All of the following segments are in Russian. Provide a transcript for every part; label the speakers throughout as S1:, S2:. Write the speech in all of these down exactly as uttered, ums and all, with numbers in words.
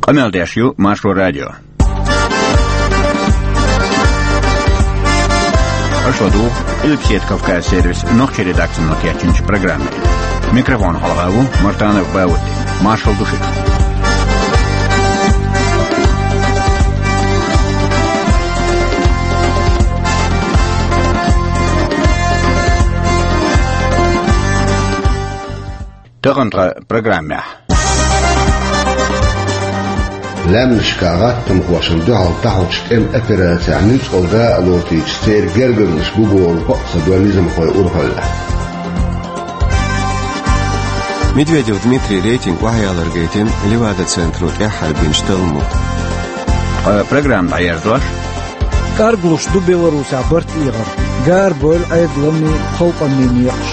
S1: قمل داشيو ماشو راديو أشهدوا البسيط كفكار سيرفيس نوخي редакция نوكياتشنش программы. Микрофон Алгаву, Мартанов Баути, Маршал Душик. تغنى программة.
S2: لامشكا غاتم خواشن دعال تحوش ام اپرات عنيش قلقاء لوتي ستير جربنش بوبول بقصة دوانيزم خوي أورخلا.
S3: Медведев Дмитрий рейтинг وحيالر рейтинг لوادا центру эхал бинштелму.
S1: Программа аярзлаш.
S4: Карглуш до Беларусь абарт игр. Гар бол айдлами холпанни миякш.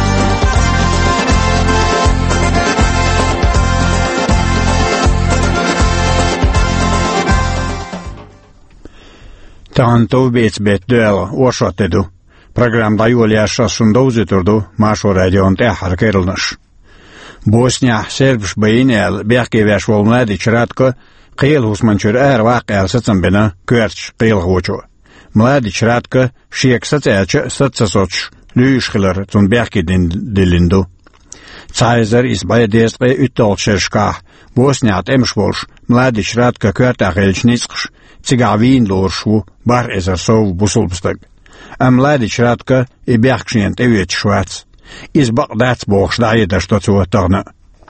S1: Тантов бец бет дуэла ошотеду. Программа даюлия шасундоузи турду Машу радион тэхар керлнаш. Босния сербш бейнел бяхки вяш волмлади чратко قيل هوسمانشور ار واقع ستن بنا كورتش قيل غوچو ملادي چراتك شيك ستاچ ستسوچ ليش خلر تون بيحكي دين ديلندو تايزر اس باي ديسقي اتول شرشكا بوسنيات امشبوش ملادي چراتك كورتا غيلچنيسقش تيغاوين لورشو بار ازر سو بوسولبستگ ام ملادي چراتك اي بيحكشين تيويت شواتس اس بقدات بوخش داي دشتو تغنا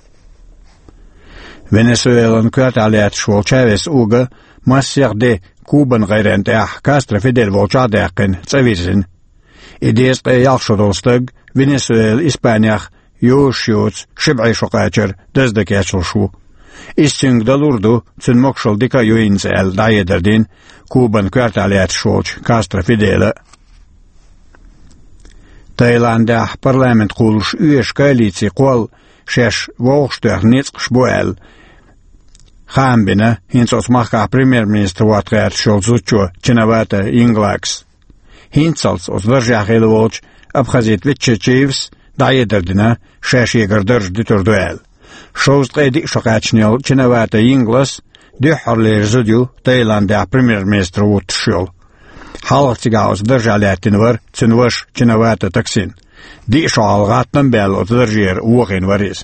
S1: Venezuelan kvartalet شوال Chavez uga masser de Kuban gairent ach Castro Fidel volchadeqin tsavizin. Idees qe yaxshudolstag Venezuela Ispaniach yoshyots shib'i shoqacher dazdakachul shu. Isting dalurdu tsin mokshol dika yoins el dayederdin Kuban kvartalet شوال Castro Fidel. Tailanda parlament qulsh uesh koalitsiya qol shesh volgster nitsqsh boel خام بنا هنس أسمعك بريمير مينستر واتغير شولزوتشو تشنواتا إنجلاكس هنسالس أصدرجع خيلووش أبخزيت ويتشيفس داية دردنا شاشي قردرج ديتور دوال شوز قيدي شقاتشنيل تشنواتا إنجلاس دي حرلي رزوديو تايلاندا بريمير مينستر واتشول حالق تيغا أصدرجع لاتنور تنوش تشنواتا تكسين دي شعال نمبال أصدرجير وغين وريز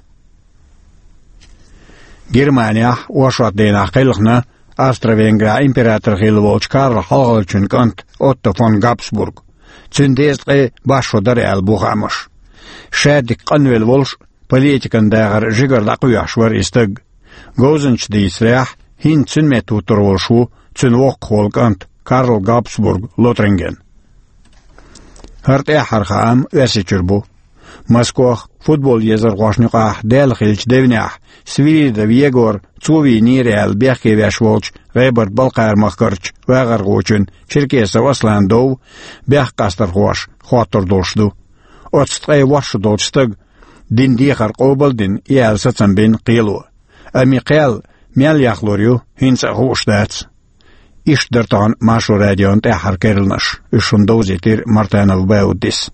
S1: Германия ошатдена қилғна Австро-Венгрия император қилволч Карл халғалчын кант Отто фон Габсбург. Цүндестқи башудар әл бұғамыш. Шәдік қанвел волш политикандағыр жигырда құяшвар істіг. Гозынч дейсірях хин цүнме тұтыр волшу цүн оқ қол кант Карл Габсбург Лотринген. Хырт әхархам өсі чүрбу. Москвах футбол езер гошника дел хилч девнях свирида вегор цуви нирел бехке вешволч реберт балкар махкарч вагар гочун черкеса васландов бех кастар хош хотор дошду отстрей ваш долчтаг дин дихар qobaldin ял сацамбин qilo амиқел мел яхлорю хинца хоштац иштертан Машу радион тэхар керлнаш ишундозитир Мартанов Баудис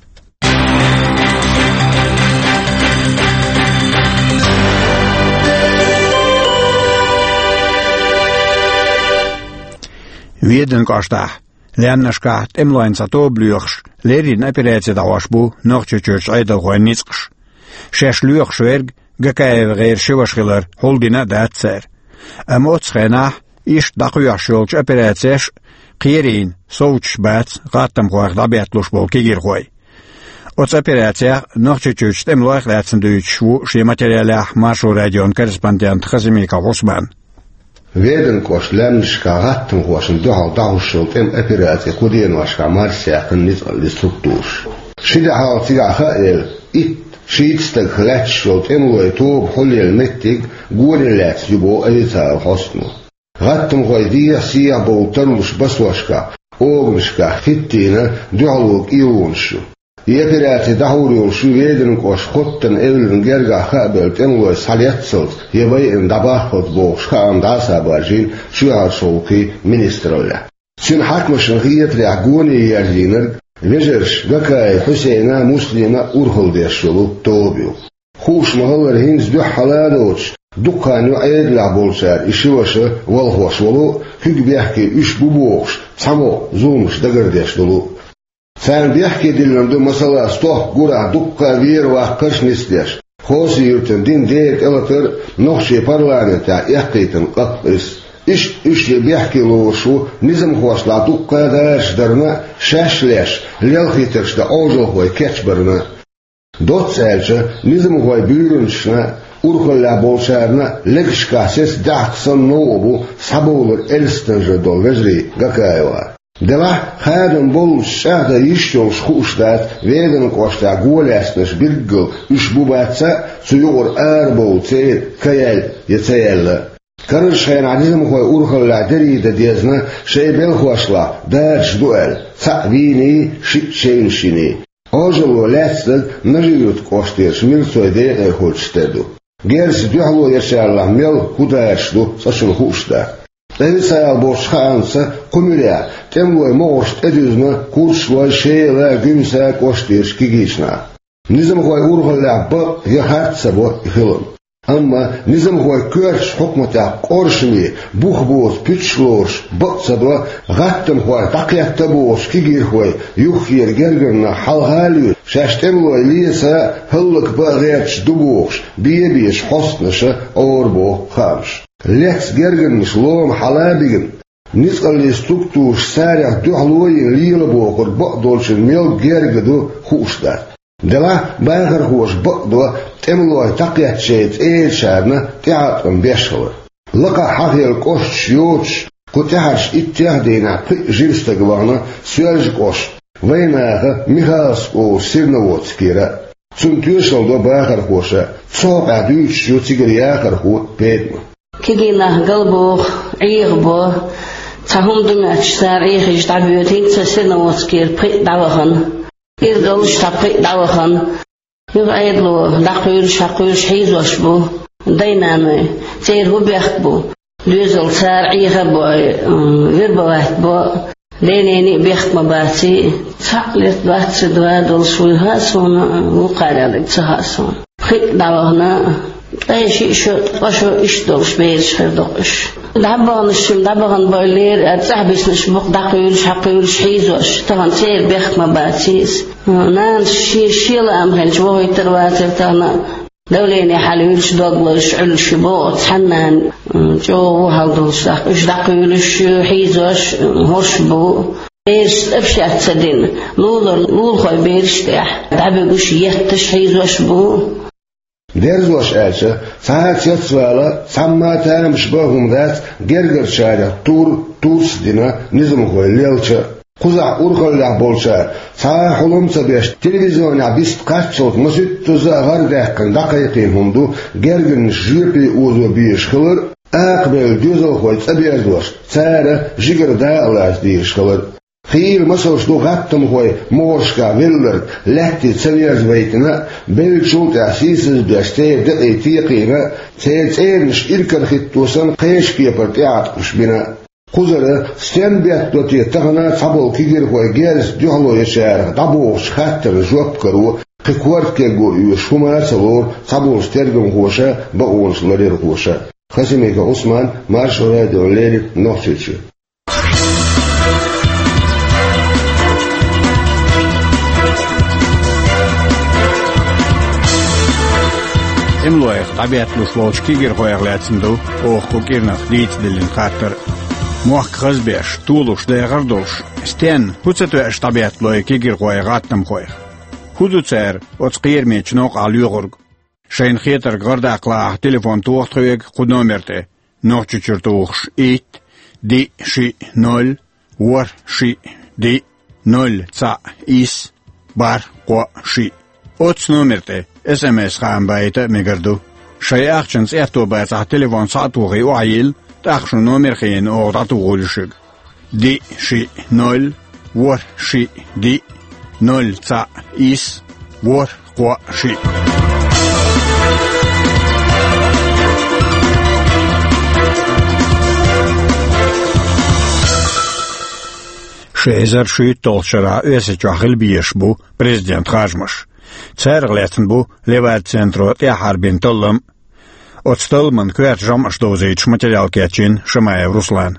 S1: Wieden kasta, lernashka emloinsa to bluchs, lerin operatie dawashbu, noch church idel goin nitsksh. Shesh luch schwerg, gekaev geir shivashiller, holdina datser. Amotschena, ish daquyashulch operatiech, qirin, souch bats, gatam goig dabiatlush bol kigirgoy. Ots operatie, noch church emloich latsen duitshu, shi materialach Mašu radion korrespondent Khazimika Osman.
S2: Веден кош лемшка гаттым хошын дохал дahушыл эм операция куден вашка марсия кыннис структуш. Шида хал тига хаэл ит шидстэг хлачшыл эм лой тоб холел меттиг гурелэц юбо элита хостну. Гаттым гой дия сия болтануш басвашка огмшка хиттина дохалук иуншу. Епирати дahурил шу веден кош хоттен эллен герга хабелт эм лой салятсыл ебай эм дабахот бошка андаса бажин шуар шоуки министроля. Син хакмашын хиетли агуни ярдинер вежерш гакай Хусейна муслима урхул дешулу тобиу. Хуш мағалар хинз ду халалоч Dukkanı ayırla bolşar, işi başı, valhoş olu, hüg biyahki üç bubuğuş, samo, zulmuş da gardeş dolu. Sen biyahki dillerinde masala stoh, gura, dukka, vir, vah, kırşnisleş. Hosi yürtün, din, deyek, elatır, nohşi parlamenta, ehkeytin, qatris. İş, işli biyahki loğuşu, nizim hoşla, dukka, daşlarına, şaşleş, lelhitirşte, oğul hoy, keçbarına. Dot selçe, nizim hoy, büyürünçüne, Urkalla bolşarına lekşka ses dağıtsan ne obu sabulur elstınca dol vezri gakayva. Deva hadan bol şahda yişyon şuştat veden koşta golasmış bir gül üç bu batsa suyur ar bol tey kayal yeteyella. Karır şeyin adizim koy urkalla deride diyezna şey bel hoşla derç duel savini şit şeyin şini. Ojulu letslik najiyut koştir şmirsoyde er holstedu. Gerisi dühlu yaşarlar mel hudaşlu saçıl huşta. Evi sayal boşkansa kumüle temloy moğuşt edüzne kursloy şeyle gümse koştir kigişna. Nizim koy urgalla bu yahatsa bu ihilin. Ama nizim koy körç hukmata korşmi buh boz püçloş baksa da gattım koy takyatta boş kigir koy yuhir gergirna halhalü şaştemloy liysa hıllık bağırç duboş biye biyeş hosnışı orbo khamş. Leks gergirmiş loğum halabigin. Nizgalli struktuş sarih duhloyin liyla bokur bakdolşin mel gergidu huşda. Dela bağır hoş bakdo temloy takyat şeyt eğilşarına teatrın beşkılı. Laka hafiyel koş yoç kutahş ittihadina jilsta gıvana sözcü koş. Vaynağı Mihalsko Sirnovotskira. Çüntüşalda bağır hoşa çoğa düş yotigir yakır hu pedmi.
S5: Kigina galbo iğbo tahum dünyatçılar iğiş tabiyotin Sirnovotskir prit davahan. Bir dalış tapı davahan. Yok ayetlo dağıyır şakıyır şizoş bu. Daynanı. Seyir bu biyak bu. Düzül sar iğe bu. Virbavat bu. Leneni biyakma batı. Saklet batı dua dolşuyha sonra mukararlık sıha sonra. Prit davahına Ayşe şu aşu iş dolş bir şer dolş. Dabağın işim dabağın boylar atahbismiş bu daqıyır şaqıyır şizoş. Tavan seyir biyakma batıyız. Nan şi şil amhenç voytır vatır tana. Dövleni halıyırş dolş ülş bu thanan jo haldolş iş daqıyır şizoş hoş bu. Eş efşat sedin. Lulur lul koy beriştah. Dabıgış yettiş şizoş bu.
S2: Derzoş elçi, saat yatsvala, samma tanımış bağımdat, gerger şarih, tur, turs dina, nizim koy lelçi. Kuza urkalla bolşar, sağa hulumsa beş, televizyona bist kaççılık, müsüt tuza gardakın, dakayıqin hundu, gergin jipi uzu biyiş kılır, akbel düzül koy taberdoş, çare jigir dağılaz diyiş kılır. Хил масал что гаттам хой мошка виллер лехти цевьез вейтина белчулт асисыз даште дэ тиқига цэцэрнш иркер хиттусан кэшки партиат кушбина кузара стен бяттоти тагна цабол кигер хой герс дюхло яшар дабош хаттер жопкару кыквартке го юшума салор цабол стергом хоша баонш ларер хоша Хасимека Осман марш радио лери нохчичи
S1: Imloyq tabiatlı şloçki gir qoyaqlatsındı, oqku girnaq deyitdilin xattır. Muaq qızbeş, tuluş dayğırduş, sten hutsatı eş tabiatlı ki gir qoyaqattım qoyaq. Hudutsar, otsqir meçnoq alıyğurg. Şeyin xetir qırdaqla telefon tuğtqıyıq qudomerte, noqçuçurtuğux it, di şi nol, war şi di nol ca is, bar qo şi. Ots numerte, S M S خام بايته مقردو شي أخشنس إحتو بايته تليفون ساعتوغي وعيل تأخشن نومر خين أغضاتو غولشق دي شي نول ور شي دي نول تا إيس ور قوا شي شيزر شي تولشرا أسيجو خلبيش بو بريزيدنت خاجمش Царглятын бу леват центро те харбин толлам. От Стелман квет жамаш дозейч материал кетчин Шамаев Руслан.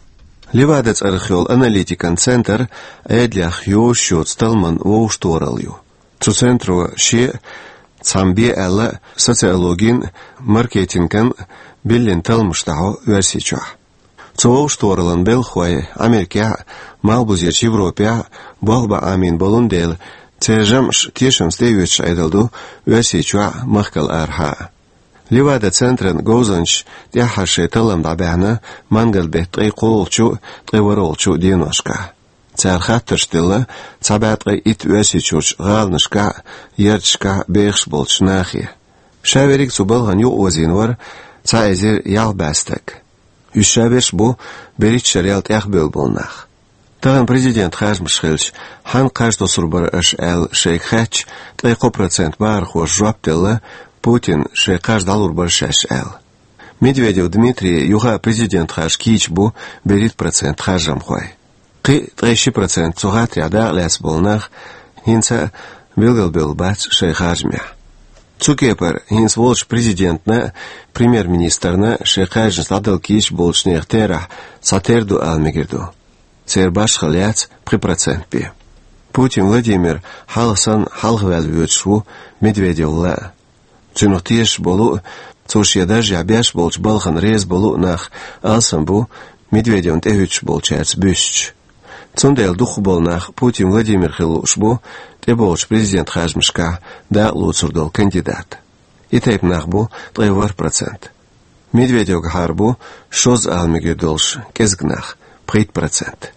S3: Ливадец археол аналитикан центр эдлях ё счёт Стелман воушторалью. Цу центру ще цамбе элла социологин маркетинган биллин талмштау версича. Цу воушторалан белхуай Америка малбузерч Европа болба амин болундел цежамш тешам стевич айдалду версича махкал арха. Ливада центрен гозанч тяхаше талам дабяна мангал бет три колчу три воролчу диношка. Цархаттырштылы цабатгы ит версичуч галнышка ерчка бехш болчнахи. Шаверик цубалган ю озинвар цайзер ялбастак. Üşşəbeş bu berit şəriət əxbəl bolnaq. Tağın prezident Xəzmişxilç han qaşdo surbar əş əl şeyxəç tlayqo procent bar xoş jwaptələ Putin şeyqaş dalur bar şəş əl. Medvedev Dmitri yuğa prezident xəş kiç bu berit procent xəjam xoy. Qi treşi procent cuğat yada ləs bolnaq hinsa bilgəlbəl bats şeyxajmya. Цукепер, хинс волч президентна, премьер-министрна, шейхайжн стадал кич болчнех тера, сатерду алмегерду. Цер баш халяц при процентпе. Путин Владимир халсан халхвел вючву Медведевла. Цунухтеш болу, цуш ядаж ябяш болч балхан рез болу нах алсамбу Медведев тэвич болчац бюшч. Цундел дух бол нах Путин Владимир хилушбу, Теболч президент Хажмышка да луцурдол кандидат. И тайп нахбу тревар процент. Медведев гарбу шоз алмегедолш кезгнах прит процент.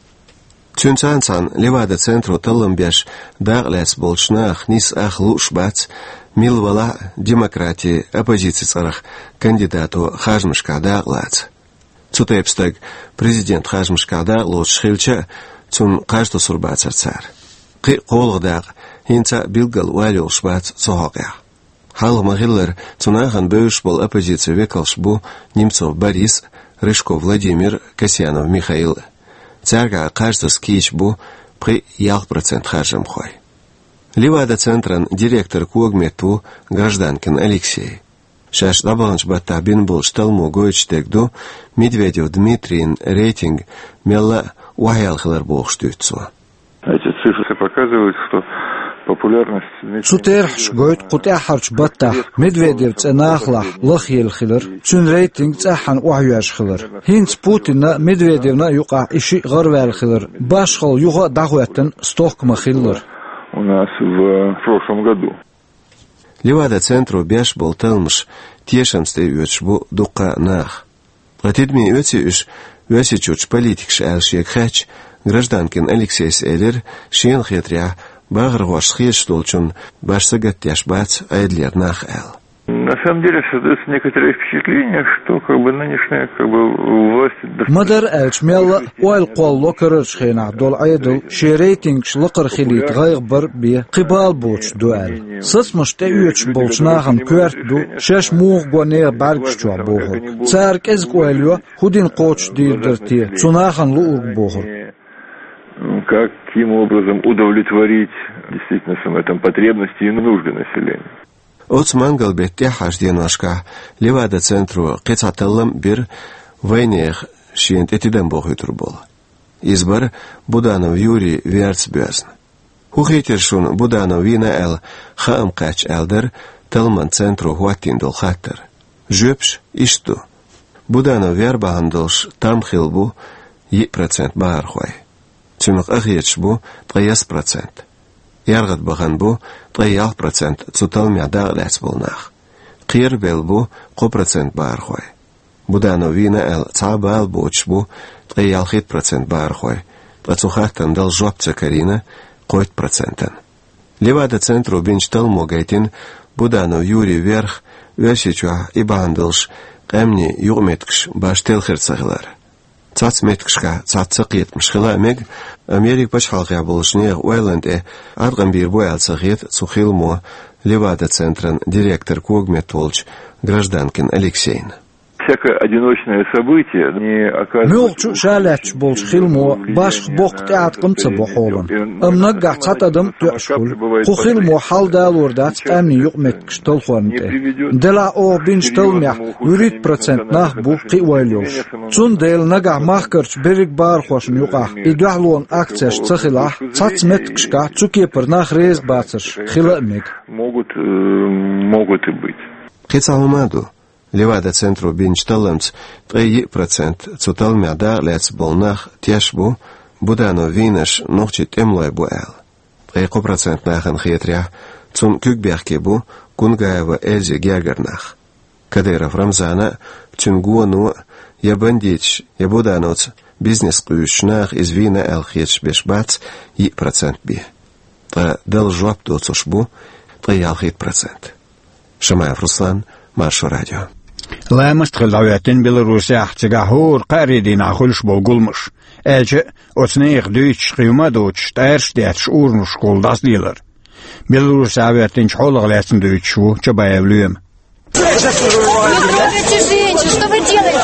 S3: Цюнцанцан левада центру талымбяш даглес болчнах нис ах лушбац милвала демократии оппозиции царах кандидату Хажмышка даглац. Цутепстаг президент Хажмышка даглоч хилча цун каждо сурбацар цар. Qi qolgdaq hinsa bilgal walil shbat sohaqya. Hal magiller tunagan beush bol oppositsiya vekalsh bu Немцов Борис, Рыжков Владимир, Касьянов Михаил. Царга каждос кич бу при ял процент хажам хой. Ливада центран директор Кугмету Гражданкин Алексей. Шаш дабаланч баттабин был шталму гоечтегду Медведев Дмитриин рейтинг мелла уаялхлар бохштуйцу.
S6: Эти цифры показывают, что популярность...
S4: Сутерхш гойт кутяхарч баттах Медведев ценахлах лахил хилер, цун рейтинг цахан уахюаш хилер. Хинц Путина Медведевна юqa иши гарвал хилер. Башхал юга дагуяттен стокма хилер.
S6: У нас в прошлом году.
S3: Ливада центру бяш бол талмыш тешамсты өчбу дуqa нах. Протидми өти үш өси чуч политикш әлшек хач Гражданкин Алексей Селер, шен хитря, багр ваш хеш толчун, башсагат яшбац, айдлер нах эл.
S6: На самом деле создается некоторое впечатление, что как бы нынешняя как бы власть...
S4: Мадар элч мелла уайл қолло кырырч хейнах дол айдл, ши рейтинг шлықыр хилит ғайг бір бе қибал боч дуэл. Сыс мыште үйеч болчнағын кверт ду, шеш муғ гуанег баргш чуа боғыр. Царк эзг уайлю худин қоч дирдірти, цунағын луург боғыр.
S6: Каким образом удовлетворить действительно там потребности и нужды населения.
S3: От мангал бетте хажденашка Левада центру қицаталым бир войнех шиент этиден бохытыр бол. Избар Буданов Юрий Верцбезн. Хухитершун Буданов вина эл хаам кач элдер талман центру хуаттин дол хаттер. Жөпш ишту. Буданов вербахандолш там хилбу и процент баар хуай. Цунук ахиеч бу трияс процент. Яргат баган бу триял процент цутал мяда лэс болнах. Қир бел бу қо процент бар хой. Будано вина эл цабал боч бу триял хит процент бар хой. Тлацухахтан дал жопца карина қойт процентан. Левада центру бинчтал могайтин Будано Юрий Верх версичуа и бандылш қэмни югметкш баштел херцагылар. Цац меткшка цацық етміш мег Америк баш халқия болышнег Уайланде адған бір бой алсағет цухилмо Левада центран директор Кугмет Волч Гражданкин Алексейн.
S6: всякое одиночное событие не оказывает...
S4: Мюлчу шалач болж хилмо баш бохт аткым цбохолон. Амнага цатадым тюшкул. Ху хилмо халда лордац амни юкмек штол хонте. Дела о бин штолмя юрит процент нах бу қиуайлюш. Цун дел нага махкарч берик бар хошн юқах. Идуахлон акцияш цахилах цац меткшка цукепер нах рез бацаш хиламек.
S6: Могут, могут и быть.
S3: Хицалмаду. Левада центру бинчталемц три процент цуталмяда лец болнах тяшбу будано винеш нохчит эмлой буэл. три процент нахан хитря цун кюкберкебу кунгаева эльзи гягернах. Кадыров Рамзана цунгуану ябандич ябуданоц бизнес куюшнах из вина элхич бешбац и процент би. Та дал жваб доцушбу три алхит процент. Шамаев Руслан, Маршу радио.
S1: Лэмэст хылдавятын Белорусиях цигахур қаридин ахулш болгулмыш. Элче оцнеих дүйч қиумадуч тайрш дятш урнуш колдас дилер. Белорусиявятын чхолог лэцэн дүйчу чабаевлюем.
S7: Что вы делаете?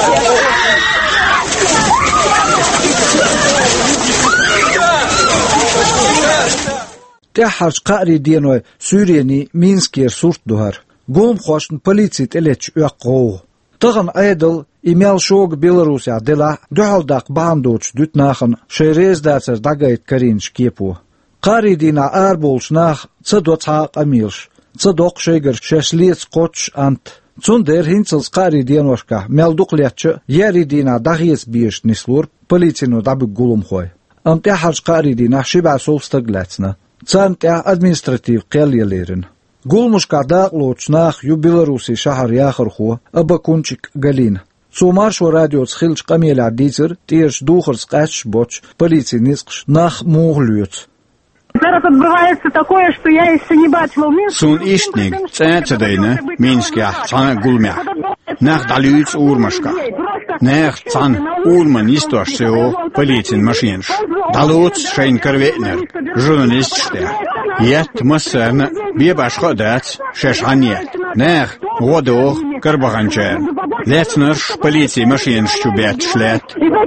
S4: Тяхарш қаридин Сюрияни Минскер сурт духар. Гулм хошн полицит элеч уаққоу. Тығын айдыл имел шог Белорусия дела дұғалдақ бандоч дүтнахын шерез дәцір дағайт карин шкепу. Қаридина ар болшнах цыдо цақ амилш. Цыдоқ шегір шешлец қоч ант. Цундер хинцылс қаридиношка мелдуқлетчі еридина дағиес биеш нислур полицину дабы гулм хой. Амтяхарш қаридина шиба солстыгләцна. Цантя административ қелелерін. Гулмушка дaqlochnach yu Belarusi shahar yaxırxu abakunchik galin. Сумаршо радио цхилч камеля дитер тирш духарс кач боч полиции нискш нах муглюц.
S7: Зараз отбывается такое, что я еще не бачила в Минске.
S1: Сун иштник цэцэдэйна Минскях цана гулмях. Нах далюц урмашка. Нах цан урман истошсео полицин машинш. Далуц шейн карветнер. Журналист штэ. Ят массерна бебашха дац шешаньет. Нах водох карбаганчэр. Лецнерш полиции машинш чубет шлет.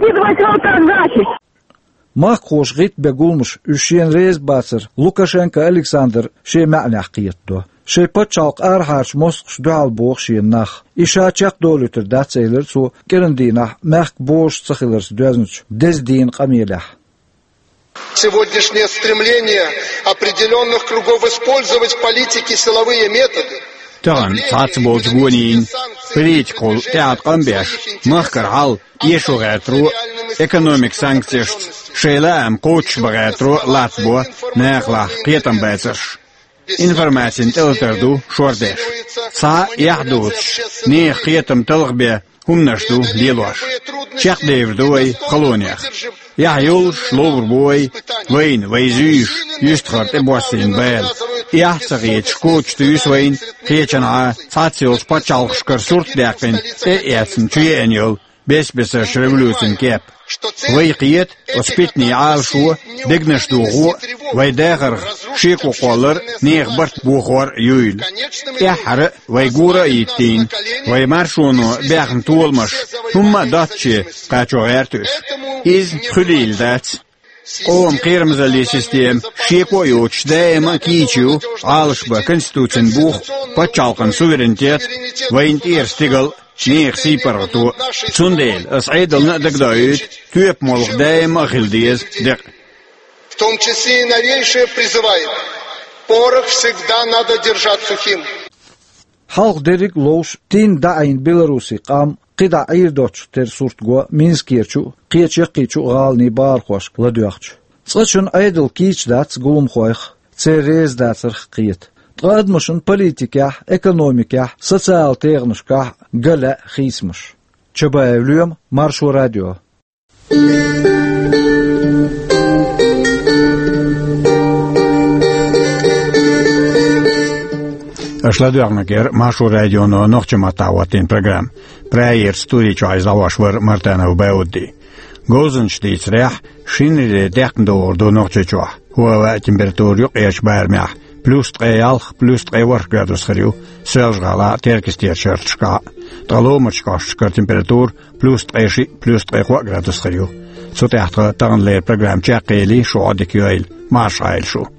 S4: Мах хош гит бегулмуш ушен рез бацер Лукашенко Александр ше мәнах киетто. Ше пачалк архарш мосқш дуал бог шен нах. Иша чак долютер дацейлер су керендина мах бош цахилерс дуазнуч дездин камелях.
S8: Сегодняшнее стремление определенных кругов использовать в политике силовые методы.
S1: Таган цацболж гунин политикол теат камбеш махкарал ешугатру экономик санкцииш шейлаам коуч багатру латбо нахла қиетам байцаш информацин телтерду шордеш са яхдуч не қиетам телгбе хумнашду лилош чехдевдуй колониях яюл шловрбой вейн вейзюш юстхарт эбосин бел яхсагит коуч тюсвейн қиечана цациос пачалхшкар суртдякин э эцн чуенюл бес-бесаш революцин кеп. Вай қиет, оспитни алшу, дегнашду ғу, вай дәғір шеку қолыр, неғ бірт бұқор юйл. Яхары вай гура иттин, вай маршуну бәғін туылмыш, хумма датчы қачо әртүш. Из хүлил дәц. Ом қирмзали систем, шеку юч дәйма кичу, алышба конституцин бұқ, пачалқын суверенитет, вайнтер стигал, Нех сипарату цундел асайдал на дагдают тюп молх даем ахилдиес дек.
S8: В том числе и новейшее призывает: порох всегда надо держать сухим.
S4: Халк дерик лош тин даин Беларуси кам қида айрдоч тер суртго Минскерчу қиечеқичу гални бархош ладуахч. Сачун айдал кич дац гулум хойх церез дацер қиет. Традмушын политиках, экономиках, социал-технушках галя хисмуш. Чабаевлюем, Маршу радио.
S1: Ашладуарнагер Маршу радио но нохчаматаватин программ. Праер студи чай завашвар Мартанов Баудди. Гозенштейц рях шинри дехндор до нохчачуа. Хуава температур юк эш бармях. плюс триалх, плюс тривор градус хрю, сэж гала теркистер чертшка. Траломочка температур плюс триши, плюс трихва градус хрю. Сутяхтра таган лер программ чакели шо адикюэл, маш айлшу.